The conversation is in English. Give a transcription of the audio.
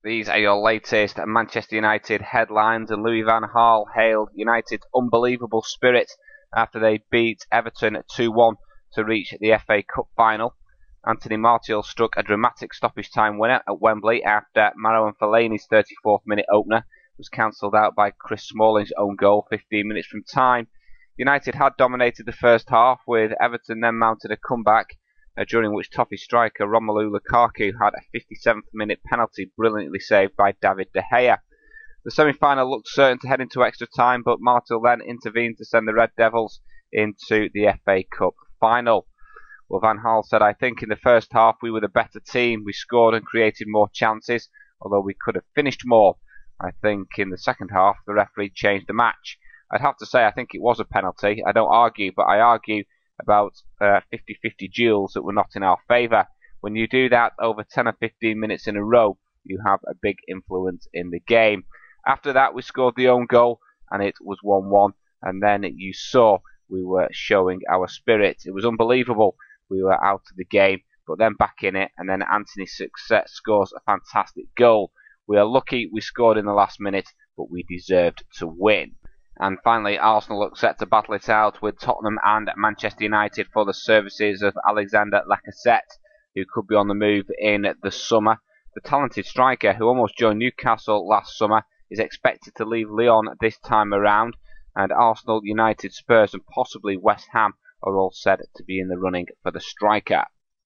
These are your latest Manchester United headlines, and Louis van Gaal hailed United's unbelievable spirit after they beat Everton 2-1 to reach the FA Cup final. Anthony Martial struck a dramatic stoppage time winner at Wembley after Marouane Fellaini's 34th minute opener was cancelled out by Chris Smalling's own goal 15 minutes from time. United had dominated the first half, with Everton then mounted a comeback, during which Toffee striker Romelu Lukaku had a 57th minute penalty brilliantly saved by David De Gea. The semi-final looked certain to head into extra time, but Martial then intervened to send the Red Devils into the FA Cup final. Well, Van Gaal said, "I think in the first half we were the better team. We scored and created more chances, although we could have finished more. I think in the second half the referee changed the match." I'd have to say I think it was a penalty. I don't argue, but I argue about 50-50 duels that were not in our favour. When you do that over 10 or 15 minutes in a row, you have a big influence in the game. After that, we scored the own goal, and it was 1-1. And then you saw we were showing our spirit. It was unbelievable. We were out of the game, but then back in it, and then Anthony Success scores a fantastic goal. We are lucky we scored in the last minute, but we deserved to win. And finally, Arsenal look set to battle it out with Tottenham and Manchester United for the services of Alexander Lacazette, who could be on the move in the summer. The talented striker, who almost joined Newcastle last summer, is expected to leave Lyon this time around, and Arsenal, United, Spurs and possibly West Ham are all said to be in the running for the striker.